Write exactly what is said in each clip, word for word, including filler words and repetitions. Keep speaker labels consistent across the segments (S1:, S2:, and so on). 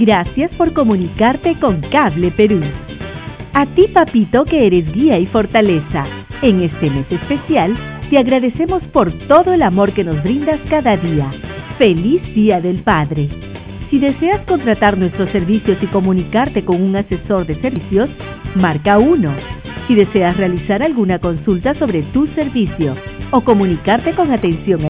S1: Gracias por comunicarte con Cable Perú. A ti, papito, que eres guía y fortaleza. En este mes especial, te agradecemos por todo el amor que nos brindas cada día. ¡Feliz Día del Padre! Si deseas contratar nuestros servicios y comunicarte con un asesor de servicios, marca uno. Si deseas realizar alguna consulta sobre tu servicio o comunicarte con atención.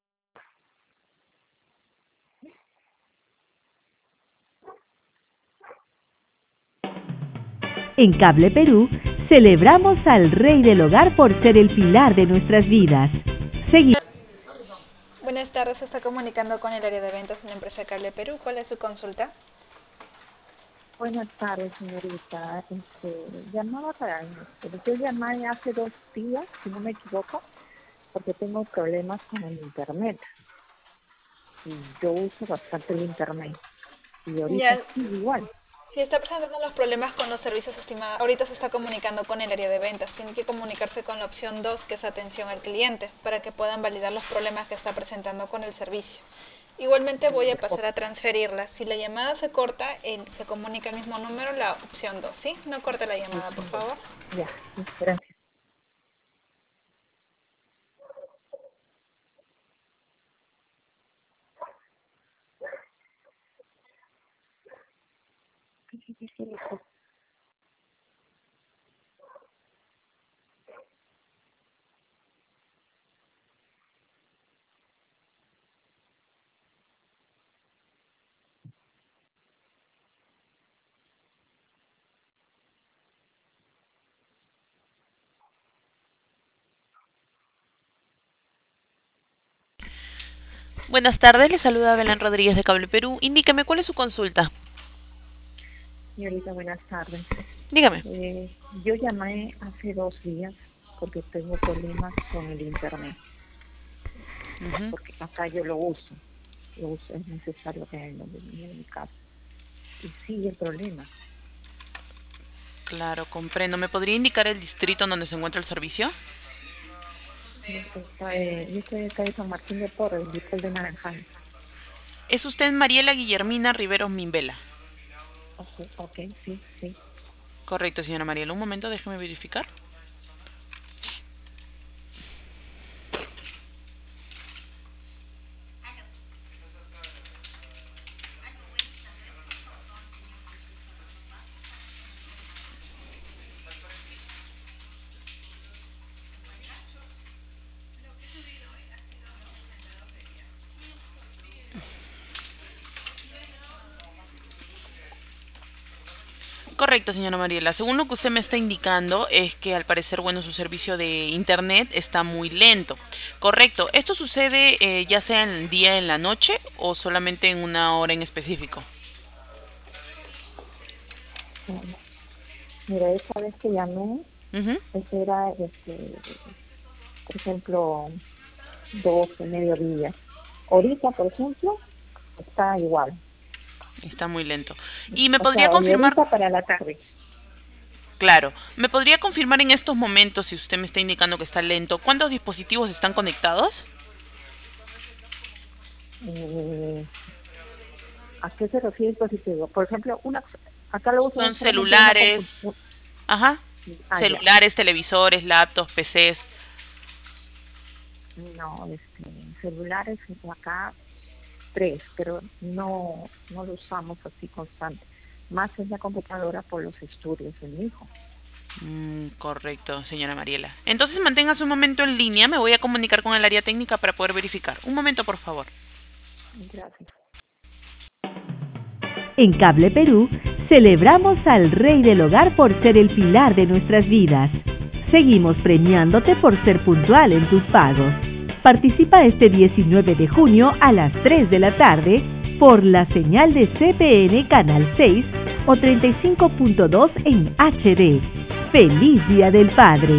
S1: En Cable Perú, celebramos al Rey del Hogar por ser el pilar de nuestras vidas. Seguimos.
S2: Buenas tardes, se está comunicando con el área de ventas en la empresa Cable Perú. ¿Cuál es su consulta?
S3: Buenas tardes, señorita. Este, llamaba para... Yo llamé hace dos días, si no me equivoco, porque tengo problemas con el internet. Y yo uso bastante el internet. Y ahorita
S2: Ya,
S3: sigue igual.
S2: si está presentando los problemas con los servicios estimados, ahorita se está comunicando con el área de ventas. Tiene que comunicarse con la opción dos, que es atención al cliente, para que puedan validar los problemas que está presentando con el servicio. Igualmente voy a pasar a transferirla. Si la llamada se corta, el, se comunica el mismo número, la opción dos, ¿sí? No corte la llamada, por favor.
S3: Ya, gracias.
S4: Buenas tardes, le saluda Belén Rodríguez de Cable Perú. Indíqueme, ¿cuál es su consulta?
S3: Señorita, buenas tardes.
S4: Dígame.
S3: Eh, yo llamé hace dos días porque tengo problemas con el internet.
S4: Uh-huh.
S3: Porque acá yo lo uso. Lo uso, es necesario que en, en mi casa. Y sigue el problema.
S4: Claro, comprendo. ¿Me podría indicar el distrito en donde se encuentra el servicio?
S3: Está, eh, yo estoy acá de San Martín de Porres, Distrito de Naranjal.
S4: ¿Es usted Mariela Guillermina Riveros Mimbela?
S3: Okay, ok, sí, sí.
S4: Correcto, señora Mariela. Un momento, déjeme verificar. Correcto, señora Mariela. Según lo que usted me está indicando, es que al parecer, bueno, su servicio de internet está muy lento. Correcto. ¿Esto sucede eh, ya sea en el día, en la noche o solamente en una hora en específico?
S3: Mira, esa vez que llamé,
S4: Uh-huh.
S3: ese era, este, por ejemplo, doce, mediodía. Ahorita, por ejemplo, está igual.
S4: Está muy lento. ¿Y me
S3: O
S4: podría
S3: sea,
S4: confirmar?
S3: ahorita para la tarde.
S4: Claro. ¿Me podría confirmar en estos momentos, si usted me está indicando que está lento, cuántos dispositivos están conectados?
S3: Eh, ¿A qué se refiere el dispositivo? Por ejemplo, una, acá lo uso
S4: Son
S3: solamente una
S4: celulares.
S3: computadora.
S4: Ajá.
S3: Ah,
S4: Celulares, televisores, laptops, P Cs.
S3: no, este, celulares acá tres, pero no, no lo usamos así constante. Más es la computadora por los estudios de mi hijo.
S4: Mm, correcto, señora Mariela. Entonces manténgase un momento en línea. Me voy a comunicar con el área técnica para poder verificar. Un momento, por favor.
S3: Gracias.
S1: En Cable Perú, celebramos al Rey del Hogar por ser el pilar de nuestras vidas. Seguimos premiándote por ser puntual en tus pagos. Participa este diecinueve de junio a las tres de la tarde por la señal de C P N Canal seis o treinta y cinco punto dos en H D. ¡Feliz Día del Padre!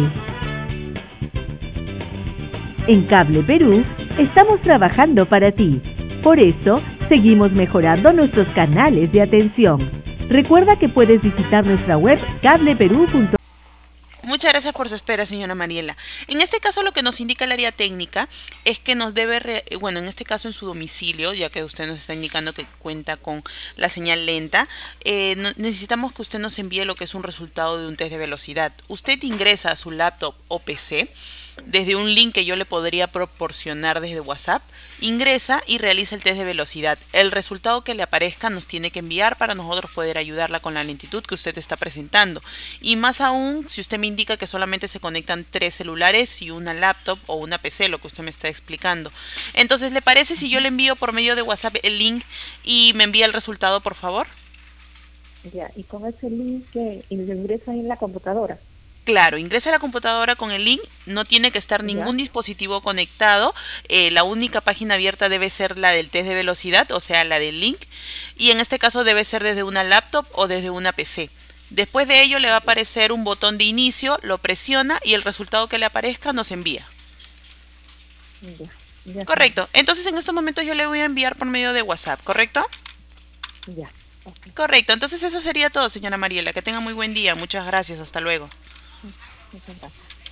S1: En Cable Perú, estamos trabajando para ti. Por eso, seguimos mejorando nuestros canales de atención. Recuerda que puedes visitar nuestra web cable perú punto com.
S4: Muchas gracias por su espera, señora Mariela. En este caso, lo que nos indica el área técnica es que nos debe, re- bueno, en este caso en su domicilio, ya que usted nos está indicando que cuenta con la señal lenta, eh, no- necesitamos que usted nos envíe lo que es un resultado de un test de velocidad. Usted ingresa a su laptop o P C desde un link que yo le podría proporcionar desde WhatsApp, ingresa y realiza el test de velocidad. El resultado que le aparezca nos tiene que enviar para nosotros poder ayudarla con la lentitud que usted está presentando. Y más aún, si usted me indica que solamente se conectan tres celulares y una laptop o una P C, lo que usted me está explicando. Entonces, ¿le parece si yo le envío por medio de WhatsApp el link y me envía el resultado, por favor?
S3: Ya, y con ese link que y lo ingreso ahí en la computadora.
S4: Claro, ingresa a la computadora con el link, no tiene que estar
S3: Ya,
S4: ningún dispositivo conectado, eh, la única página abierta debe ser la del test de velocidad, o sea, la del link, y en este caso debe ser desde una laptop o desde una P C. Después de ello le va a
S3: ya,
S4: aparecer un botón de inicio, lo presiona y el resultado que le aparezca nos envía.
S3: ya, ya,
S4: Correcto, entonces en estos momentos yo le voy a enviar por medio de WhatsApp, ¿correcto?
S3: ya. Ok,
S4: Correcto, entonces eso sería todo, señora Mariela, que tenga muy buen día, muchas gracias, hasta luego.
S3: muchas gracias.